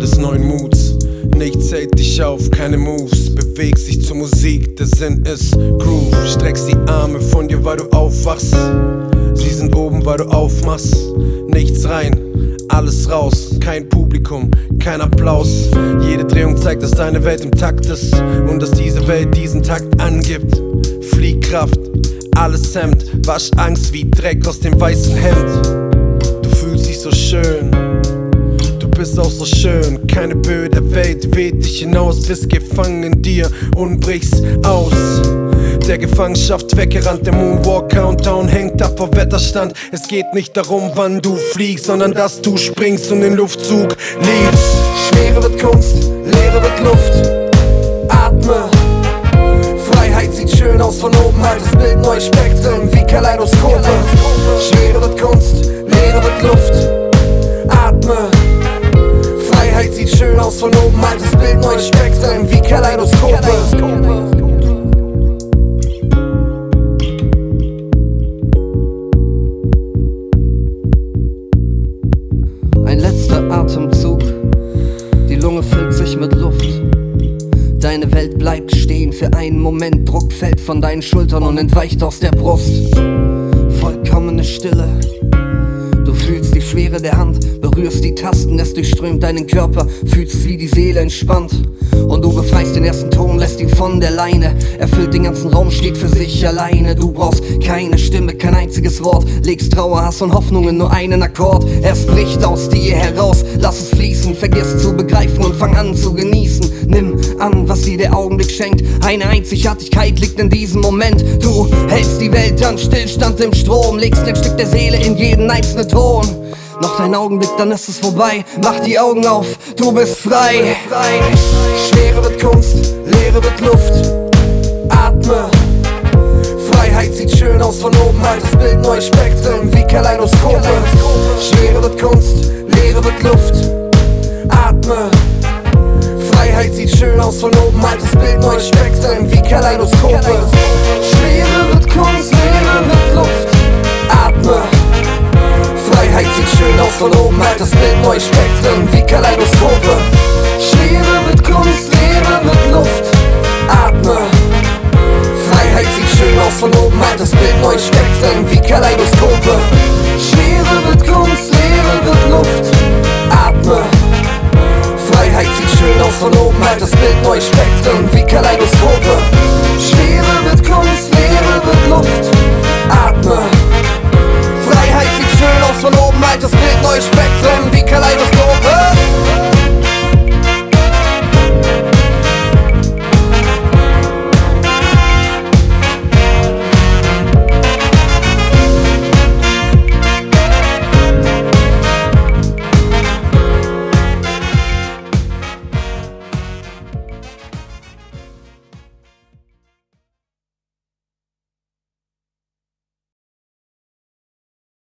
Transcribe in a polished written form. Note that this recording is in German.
des neuen Muts. Nichts hält dich auf, keine Moves. Bewegst dich zur Musik, der Sinn ist Groove. Streckst die Arme von dir, weil du aufwachst. Sie sind oben, weil du aufmachst. Nichts rein, alles raus. Kein Publikum, kein Applaus. Jede Drehung zeigt, dass deine Welt im Takt ist und dass diese Welt diesen Takt angibt. Fliehkraft, alles hemmt. Wasch Angst wie Dreck aus dem weißen Hemd. Du fühlst dich so schön, du bist auch so schön. Keine Böe der Welt weht dich hinaus, bist gefangen in dir und brichst aus. Der Gefangenschaft weggerannt, der Moonwalk-Countdown hängt ab vor Wetterstand. Es geht nicht darum, wann du fliegst, sondern dass du springst und den Luftzug liebst. Schwere wird Kunst, Leere wird Luft. Atme. Freiheit sieht schön aus von oben, altes Bild, neue Spektren wie Kaleidoskope. Schwere wird Kunst, Leere wird Luft. Atme. Freiheit sieht schön aus von oben, altes Bild, neue Spektren wie Kaleidoskope. Ein letzter Atemzug, die Lunge füllt sich mit Luft. Deine Welt bleibt stehen für einen Moment, Druck fällt von deinen Schultern und entweicht aus der Brust. Vollkommene Stille, du fühlst die Schwere der Hand, berührst die Tasten, es durchströmt deinen Körper, fühlst wie die Seele entspannt. Und du befreist den ersten Ton, lässt ihn von der Leine, erfüllt den ganzen Raum, steht für sich alleine. Du brauchst keine Stimme, kein einziges Wort, legst Trauer, Hass und Hoffnung in nur einen Akkord. Es bricht aus dir heraus, lass es fließen, vergiss zu begreifen und fang an zu genießen. Nimm an, was dir der Augenblick schenkt, eine Einzigartigkeit liegt in diesem Moment. Du hältst die Welt an Stillstand im Strom, legst ein Stück der Seele in jeden einzelnen Ton. Noch ein Augenblick, dann ist es vorbei, mach die Augen auf, du bist frei. Schwere wird Kunst, Leere wird Luft. Atme. Freiheit sieht schön aus von oben, altes Bild, neue Spektren wie Kaleidoskope. Schwere wird Kunst, Leere wird Luft. Atme. Freiheit sieht schön aus von oben, altes Bild, neue Spektren wie Kaleidoskope. Schwere wird Kunst, Leere wird Luft. Atme. Freiheit sieht schön aus von oben, altes Bild, neue Spektren wie Kaleidoskope. Schwere wird Kunst, Leere wird Luft. Atme. Freiheit sieht schön aus von oben, altes Bild, neue Spektren wie Kaleidoskope. Schwere wird Kunst, Leere wird Luft. Atme. Freiheit sieht schön aus von oben, altes Bild, neue Spektren wie Kaleidoskope. Schwere wird Kunst, Leere wird Luft. Atme. Freiheit sieht schön aus von oben, altes Bild, neue Spektren wie Kaleidoskope.